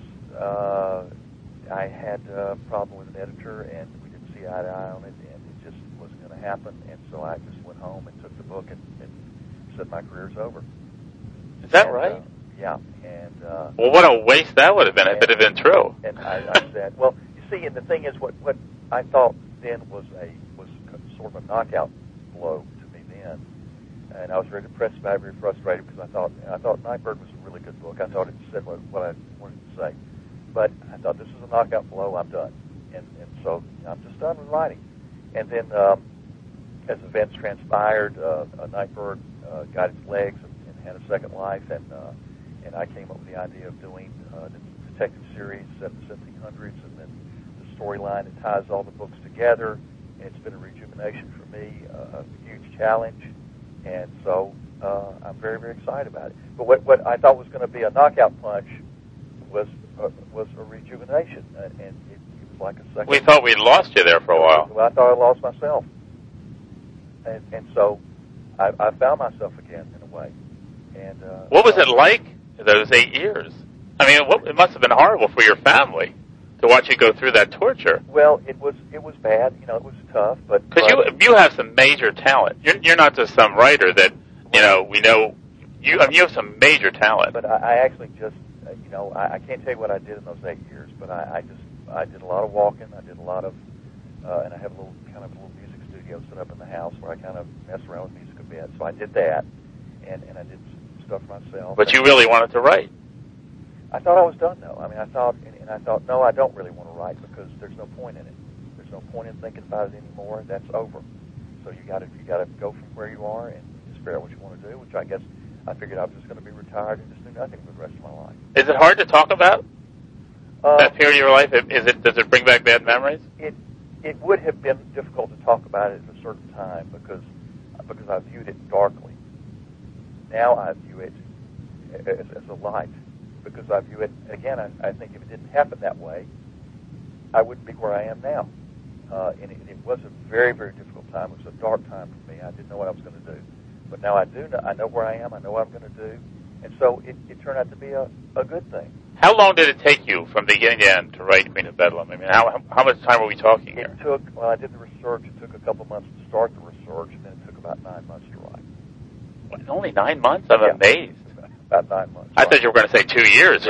I had a problem with an editor, and we didn't see eye to eye on it, and it just wasn't going to happen. And so I just went home and took the book and said my career's over. Is that right? Yeah. And well, what a waste that would have been if it had been true. And I said, well, you see, and the thing is, what I thought then was sort of a knockout blow to me then. And I was very depressed about it, very frustrated, because I thought Nightbird was a really good book. I thought it said what I wanted to say. But I thought, this is a knockout blow, I'm done. And so I'm just done with writing. And then as events transpired, Nightbird got its legs and had a second life, and I came up with the idea of doing the detective series set in the 1700s, and then the storyline that ties all the books together. And it's been a rejuvenation for me, a huge challenge. And so I'm very, very excited about it. But what I thought was going to be a knockout punch was a rejuvenation, and it was like a second. We thought we'd lost you there for a while. Well, I thought I lost myself, and so I found myself again in a way. And what was it like those 8 years? I mean, it must have been horrible for your family to watch you go through that torture. Well, it was bad. It was tough, but because you have some major talent. You're not just some writer that we know. You have some major talent. But I actually just I can't tell you what I did in those 8 years, but I did a lot of walking. I did a lot of and I have a little music studio set up in the house where I kind of mess around with music a bit. So I did that, and I did some stuff for myself. But you really wanted to write. I thought I was done, though. I mean, I thought, no, I don't really want to write, because there's no point in it. There's no point in thinking about it anymore. That's over. So you got to go from where you are and just figure out what you want to do. Which I guess I figured I was just going to be retired and just do nothing for the rest of my life. Is it hard to talk about that period of your life? Does it bring back bad memories? It would have been difficult to talk about it at a certain time because I viewed it darkly. Now I view it as a light. Because I view it, again, I think if it didn't happen that way, I wouldn't be where I am now. And it was a very, very difficult time. It was a dark time for me. I didn't know what I was going to do. But now I do know. I know where I am. I know what I'm going to do. And so it turned out to be a good thing. How long did it take you from beginning to end to write Queen of Bedlam? I mean, how much time are we talking here? I did the research. It took a couple months to start the research, and then it took about 9 months to write. What, only 9 months? I'm amazed. About 9 months. I thought you were going to say 2 years.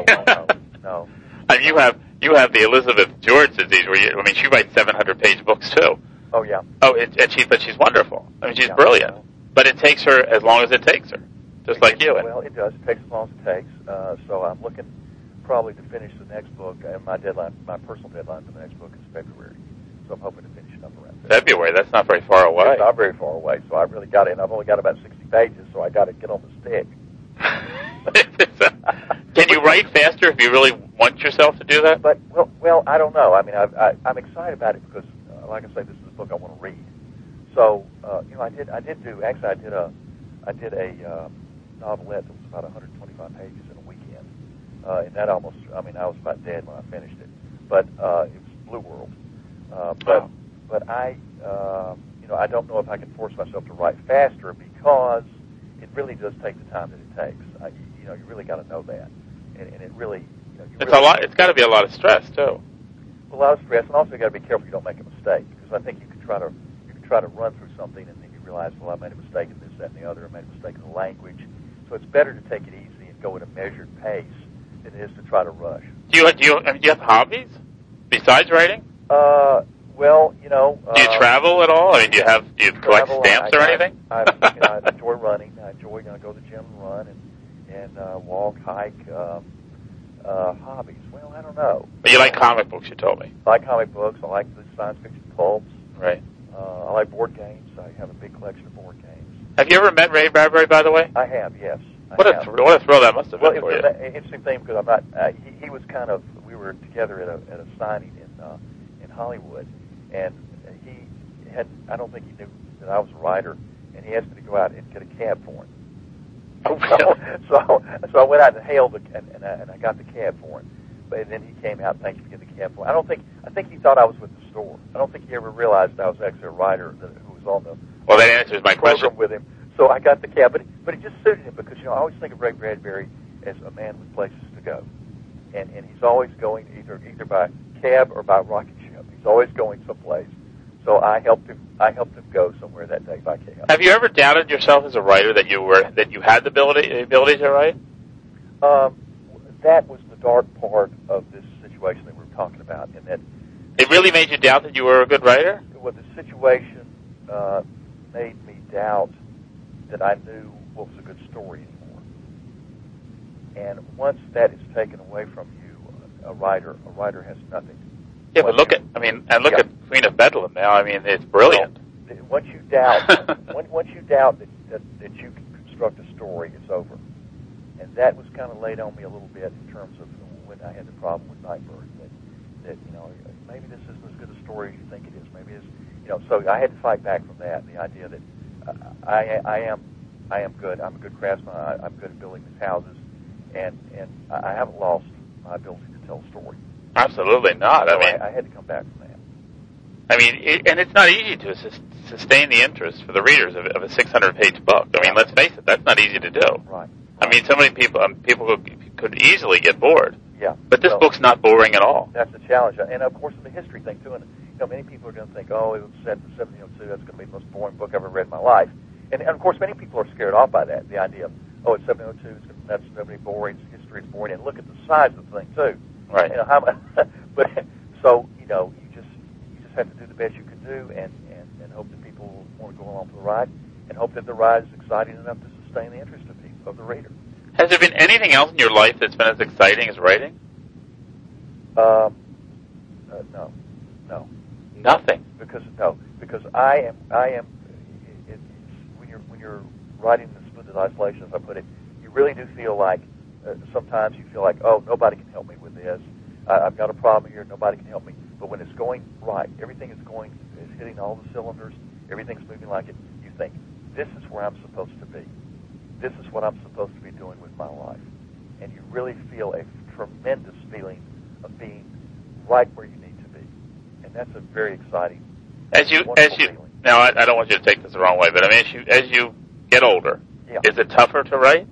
No. I mean, you have the Elizabeth George disease, where she writes 700-page books too. Oh yeah. Oh, but she's wonderful. I mean, she's brilliant. Yeah. But it takes her as long as it takes her, just like you. Well, it does. It takes as long as it takes. So I'm looking probably to finish the next book. And my personal deadline for the next book is February. So I'm hoping to finish it up around February. That's not very far away. It's not very far away. So I really got it. And I've only got about 60 pages, so I got to get on the stick. Can you write faster if you really want yourself to do that? But well, I don't know. I mean, I'm excited about it because, like I say, this is a book I want to read. So, I did a novelette that was about 125 pages in a weekend, and that I was about dead when I finished it. But it was Blue World. But I don't know if I can force myself to write faster because it really does take the time that it takes. You really got to know that, and it really. It's a lot. It's got to be a lot of stress too. A lot of stress, and also you got to be careful you don't make a mistake, because I think you can try to run through something and then you realize, well, I made a mistake in this, that, and the other. I made a mistake in the language. So it's better to take it easy and go at a measured pace than it is to try to rush. Do you have hobbies besides writing? Well, do you travel at all? I mean, do you collect stamps or anything? I enjoy running. I enjoy go to the gym and run and walk, hike. Hobbies. Well, I don't know. But you like comic books, you told me. I like comic books. I like the science fiction pulps. Right. I like board games. I have a big collection of board games. Have you ever met Ray Bradbury, by the way? I have, yes. What a thrill that must have been for you. Well, it's an interesting thing because I'm not. He was kind of. We were together at a signing in Hollywood, and he had. I don't think he knew that I was a writer, and he asked me to go out and get a cab for him. Oh, really? So I went out and hailed and I got the cab for him. But then he came out and thanked me for getting the cab for him. I think he thought I was with the store. I don't think he ever realized I was actually a writer who was on the well, that answers my question with him. So I got the cab, but it just suited him because I always think of Ray Bradbury as a man with places to go, and he's always going either by cab or by rocket ship. He's always going someplace. So I helped him go somewhere that day by cab. Have you ever doubted yourself as a writer that you had the ability to write? That was the dark part of this situation that we were talking about, and that it really made you doubt that you were a good writer. Well, the situation made me doubt that I knew what was a good story anymore. And once that is taken away from you, a writer has nothing. Yeah, but look at Queen of Bedlam now. I mean, it's brilliant. Well, once you doubt that you can construct a story, it's over. And that was kind of laid on me a little bit in terms of when I had the problem with Nightbird. That maybe this isn't as good a story as you think it is. Maybe it's so I had to fight back from that. The idea that I am good. I'm a good craftsman. I'm good at building these houses, and I haven't lost my ability to tell a story. Absolutely not. So I had to come back from that. I mean, and it's not easy to sustain the interest for the readers of a 600-page book. I mean, let's face it, that's not easy to do. Right. I mean, so many people could easily get bored. Yeah. But this book's not boring at all. That's the challenge, and of course the history thing too. And many people are going to think, oh, it was set in 1702. That's going to be the most boring book I've ever read in my life. And of course, many people are scared off by that. The idea of, oh, it's 1702. That's going to be boring. History is boring. And look at the size of the thing too. Right. But so you just have to do the best you can do, and hope that people will want to go along for the ride, and hope that the ride is exciting enough to sustain the interest of the reader. Has there been anything else in your life that's been as exciting as writing? No. Nothing. Because I am. When you're writing in splendid isolation, as I put it, you really do feel like sometimes you feel like, oh, nobody can help me with this. I've got a problem here. Nobody can help me. But when it's going right, everything is hitting all the cylinders. Everything's moving like it. You think, this is where I'm supposed to be. This is what I'm supposed to be doing with my life. And you really feel a tremendous feeling of being right where you need to be. And that's a very exciting, feeling. Now, I don't want you to take this the wrong way, but I mean, as you get older, yeah. Is it tougher to write?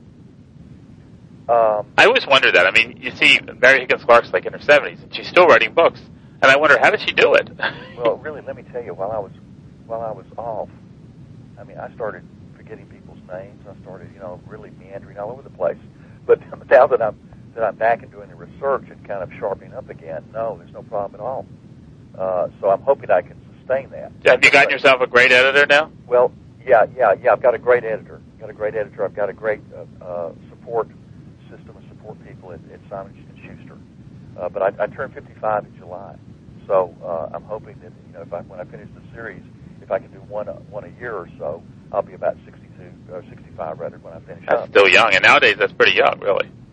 I always wonder that. I mean, you see Mary Higgins Clark's like in her 70s, and she's still writing books. And I wonder, how does she do it? Well, really, let me tell you, while I was off, I mean, I started forgetting people's names. I started, really meandering all over the place. But now that I'm back and doing the research and kind of sharpening up again, no, there's no problem at all. So I'm hoping I can sustain that. Have you gotten yourself a great editor now? Well, yeah. I've got a great editor. I've got a great support system of support people at Simon & Schuster. But I turned 55 in July, so I'm hoping that when I finish the series, if I can do one a year or so, I'll be about 62 or 65 rather when I finish up. That's still young, and nowadays that's pretty young, really.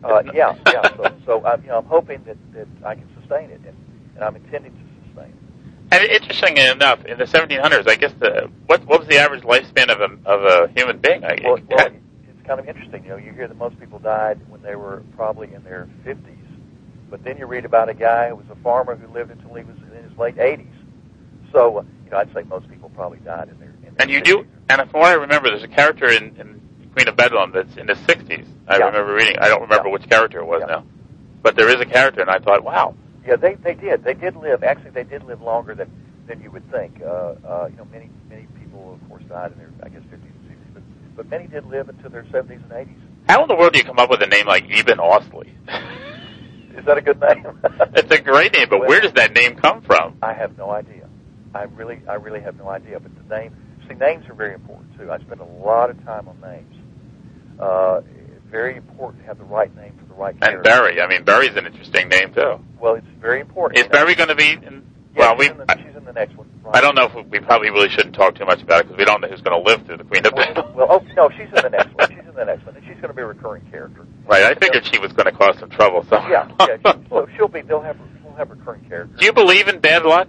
Yeah. So I'm hoping that I can sustain it, and I'm intending to sustain it. And interestingly enough, in the 1700s, I guess what was the average lifespan of a human being? Well, it's kind of interesting. You hear that most people died when they were probably in their 50s, but then you read about a guy who was a farmer who lived until he was in his late 80s. So I'd say most people probably died in their. And you 50s. Do, and from what I remember, there's a character in Queen of Bedlam that's in his 60s. I remember reading. I don't remember which character it was now, but there is a character, and I thought, wow. Yeah, they did. They did live. Actually, they did live longer than you would think. Many people, of course, died in their, I guess, 50s and 60s, but many did live into their 70s and 80s. How in the world do you come up with a name like Eben Ausley? Is that a good name? It's a great name, but where does that name come from? I have no idea. I really have no idea. But the name, names are very important too. I spend a lot of time on names. It's very important to have the right name for the right character. And Barry. Barry's an interesting name too. Well, it's very important. Is Barry going to be in? Yeah, she's in the next one. Right. I don't know if we probably really shouldn't talk too much about it because we don't know who's going to live through the Queen of Bedlam. Well, no, she's in the next one. She's in the next one, and she's going to be a recurring character. Right. I figured she was going to cause some trouble. So so she'll be. We'll have recurring characters. Do you believe in bad luck?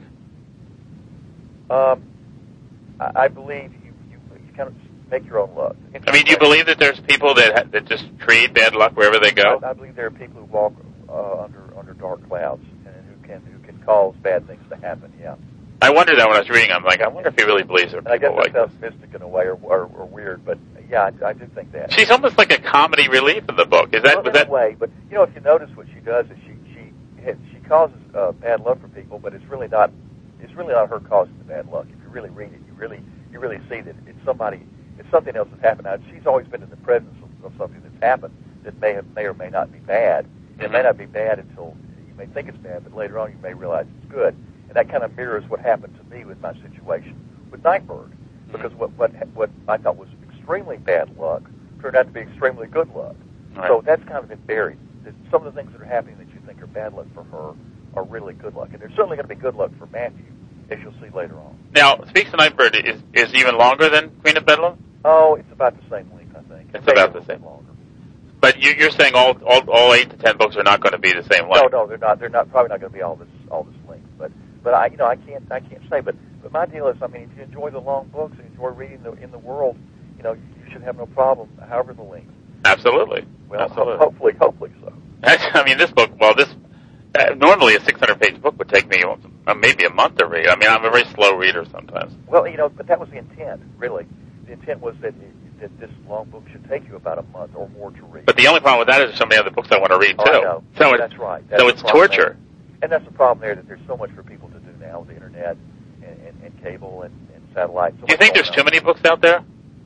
I believe you kind of make your own luck. Do you believe that there's people that just create bad luck wherever they go? I believe there are people who walk under dark clouds and who can cause bad things to happen. Yeah. I wondered that when I was reading. I'm like, I wonder if he really believes there are people like this. I guess that sounds mystic in a way or weird, but yeah, I do think that. She's almost like a comedy relief in the book. Is that? In a way, but if you notice what she does is she causes bad luck for people, but it's really not her causing the bad luck. If you really read it, you really see that it's something else that's happened. Now, she's always been in the presence of something that's happened that may or may not be bad. It may not be bad until you may think it's bad, but later on you may realize it's good. And that kind of mirrors what happened to me with my situation with Nightbird, because what I thought was extremely bad luck turned out to be extremely good luck. Right. So that's kind of been buried. Some of the things that are happening that you think are bad luck for her are really good luck, and there's certainly going to be good luck for Matthew, as you'll see later on. Now, Speaks of Nightbird is even longer than Queen of Bedlam? Oh, it's about the same length, I think. It's about the same. Longer. But you're saying all 8 to 10 books are not going to be the same length? No, they're not. They're probably not going to be all this length. But I can't say. But my deal is, if you enjoy the long books and enjoy reading in the world, you should have no problem, however the length. Absolutely. Well, absolutely. Hopefully so. This book. Well, normally a 600-page book would take me maybe a month to read. I'm a very slow reader sometimes. Well, but that was the intent, really. The intent was that this long book should take you about a month or more to read. But the only problem with that is there's so many other books I want to read, too. I know. So that's right. So it's torture. And that's the problem there, that there's so much for people to do now with the internet and cable and satellite. Do you think there's too many books out there?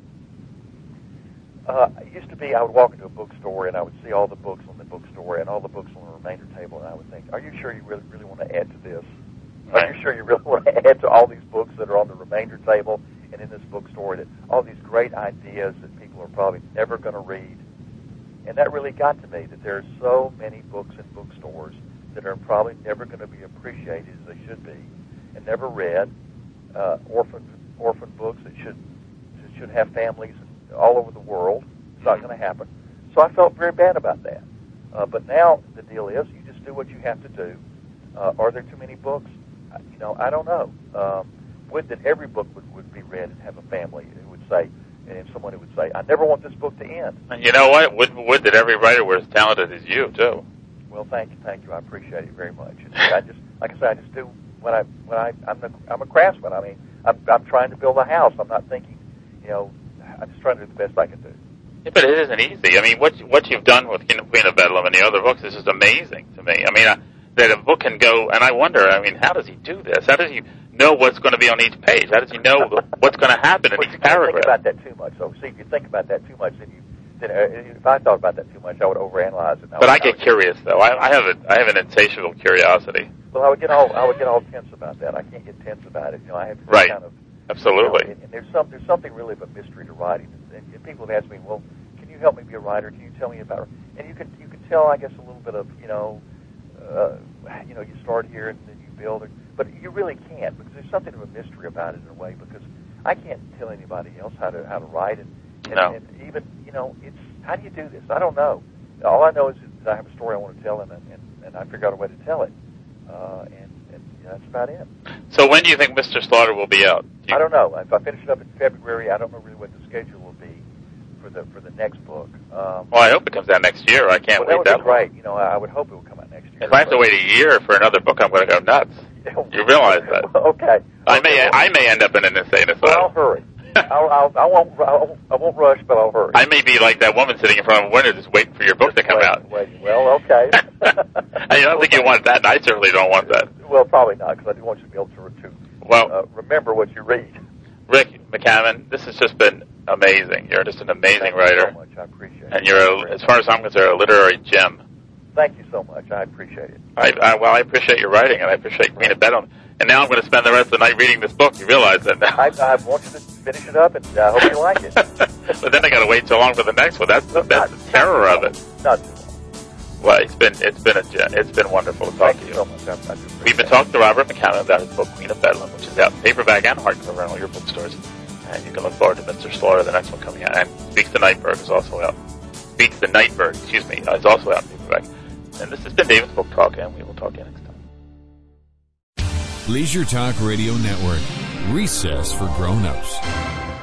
It used to be I would walk into a bookstore and I would see all the books on the bookstore and all the books on the remainder table, and I would think, are you sure you really want to add to this? Right. Are you sure you really want to add to all these books that are on the remainder table and in this bookstore, that all these great ideas that people are probably never going to read? And that really got to me, that there are so many books in bookstores that are probably never going to be appreciated as they should be and never read, orphan books that should have families all over the world. It's not going to happen. So I felt very bad about that. But now the deal is, you just do what you have to do. Are there too many books? I don't know. Would that every book would be read and have a family who would say, and someone who would say, I never want this book to end. And you know what? Would that every writer were as talented as you, too. Well, thank you. I appreciate it very much. I just do I'm a craftsman. I'm trying to build a house. I'm not thinking, I'm just trying to do the best I can do. Yeah, but it isn't easy. What you've done with Queen of Bedlam and the other books is just amazing to me. That a book can go, and I wonder, how does he do this? How does he know what's going to be on each page? How does he know what's going to happen in each paragraph? Think about that too much. So, see, if you think about that too much, then if I thought about that too much, I would overanalyze it. But I get curious, though. I have an insatiable curiosity. Well, I would get all tense about that. I can't get tense about it. I have to right. kind of. Absolutely. And there's something really of a mystery to writing. And people have asked me, well, can you help me be a writer? Can you tell me about it? And you can tell, I guess, a little bit of, you start here and then you build. But you really can't, because there's something of a mystery about it in a way, because I can't tell anybody else how to write. And even, it's, how do you do this? I don't know. All I know is I have a story I want to tell, and I figured out a way to tell it, and that's about it. So when do you think Mr. Slaughter will be out? I don't know. If I finish it up in February, I don't know really what the schedule will be for the next book. Well, I hope it comes out next year. I can't wait that long. Right. You know, I would hope it will come out next year. If I have to wait a year for another book, I'm going to go nuts. You realize that? Okay. I may end up in an insane asylum. Well, I'll hurry. I won't rush, but I'll hurry. I may be like that woman sitting in front of a window just waiting for your book to come out. Waiting. Well, okay. I don't think you want that, and I certainly don't want that. Well, probably not, because I do want you to be able to remember what you read. Rick McCammon, this has just been amazing. You're just an amazing writer. Thank you so much. I appreciate it. And you're, as far as I'm concerned, a literary gem. Thank you so much. I appreciate it. I appreciate your writing, and I appreciate Queen of Bedlam. And now I'm going to spend the rest of the night reading this book. You realize that now. I want you to finish it up, and I hope you like it. But then I got to wait so long for the next one. That's the terror of it. Not too long. Well, it's been wonderful to talk to you. Thank you so much. We've been talking to Robert McCammon about his book Queen of Bedlam, which is out in paperback and hardcover in all your bookstores. And you can look forward to Mr. Slaughter, the next one coming out. And Speaks the Nightbird is also out. Speaks the Nightbird, is also out in paperback. And this has been David's Book Talk, and we will talk to you next time. Leisure Talk Radio Network. Recess for grown-ups.